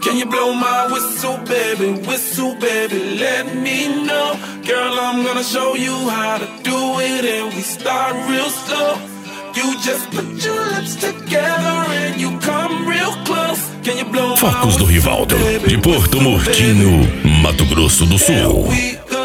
Can you blow my whistle, baby? Whistle, baby, let me know. Girl, I'm gonna show you how to do it, and we start real slow. You just put your lips together and you come real close. Can you blow my Focos do whistle, Rivaldo, baby? de Porto Whistle, Murtinho, baby. Mato Grosso do Here Sul. we go.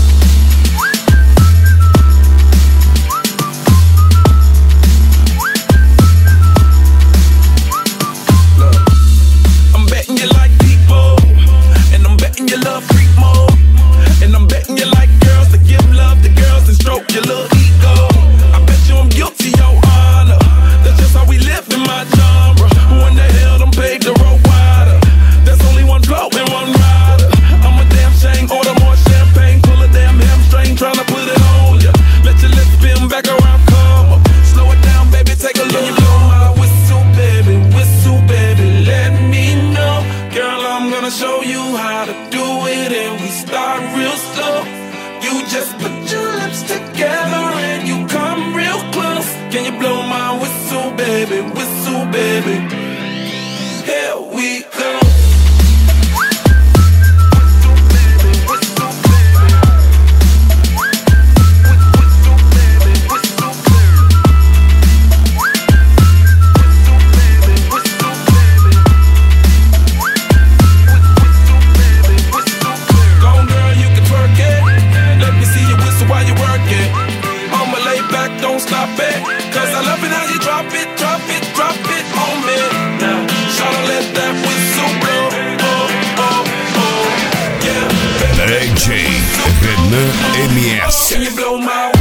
I'm betting you like people, and I'm betting you love freak mode, and I'm betting you like girls to give love to girls and stroke your little ego. I bet you I'm guilty, your honor. That's just how we live in my genre. Who in the hell done paved the road wider? There's only one blow and one rider. I'm a damn shame, order more champagne, pull a damn hamstring, tryna put it on ya. Let your lips spin back around, come up. Slow it down, baby, take a look. Blow my whistle, baby, let me know. Girl, I'm gonna show you how to do it, and we start real slow. You just put your lips together and you come real close. Can you blow my whistle, baby? Whistle, baby. Here we go. Don't stop it, cause I love it how you drop it on me. Now, shout let that whistle blow, yeah. DJ Renan MS. Can you blow my